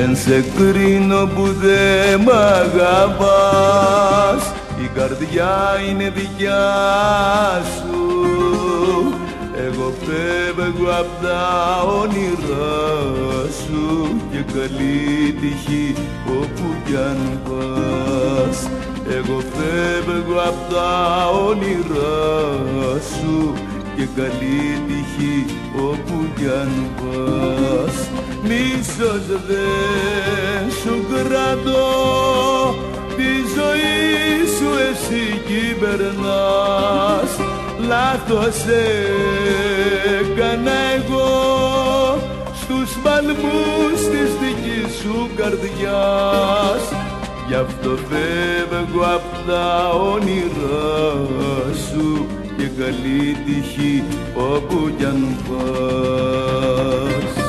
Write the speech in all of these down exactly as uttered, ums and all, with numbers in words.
Δεν σε κρίνω που δε μ' αγαπάς, η καρδιά είναι δικιά σου. Εγώ φεύγω απ' τα όνειρά σου και καλή τύχη όπου κι αν πας. Εγώ φεύγω απ' τα όνειρά σου και καλή τύχη όπου κι αν πας. Μίσος δεν σου κρατώ, τη ζωή σου εσύ κυβερνάς. Λάθος έκανα εγώ στους παλμούς της δικής σου καρδιάς. Γι' αυτό φεύγω απ' τα όνειρά σου και καλή τύχη όπου κι αν πας.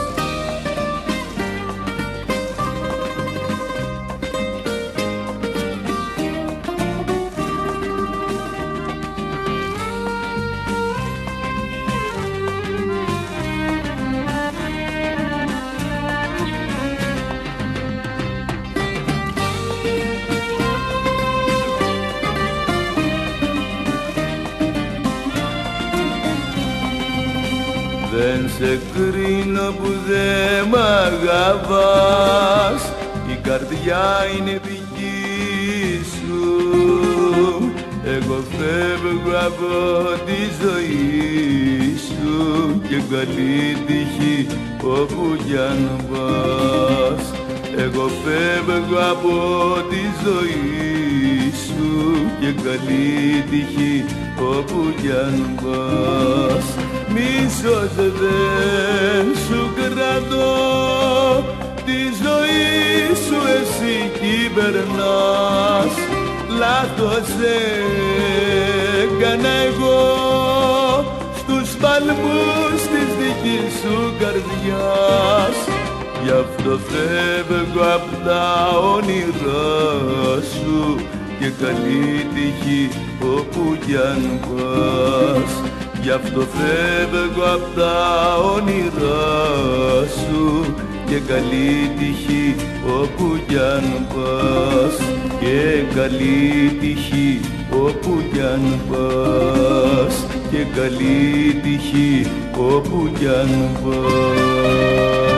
Δεν σε κρίνω που δε μ' αγαπάς, η καρδιά είναι δική σου. Εγώ φεύγω από τη ζωή σου και καλή τύχη όπου κι αν πας. Εγώ φεύγω από τη ζωή σου και καλή τύχη όπου κι αν πας. Μίσος δεν σου κρατώ, τη ζωή σου εσύ κυβερνάς. Λάθος έκανα εγώ στους παλμούς της δικής σου καρδιάς. Γι' αυτό φεύγω απ' τα όνειρά σου και καλή τύχη όπου κι αν πας. Γι' αυτό φεύγω απ' τα όνειρά σου και καλή τύχη όπου κι αν πας. Και καλή τύχη όπου κι αν πας. Και καλή τύχη όπου κι αν πας.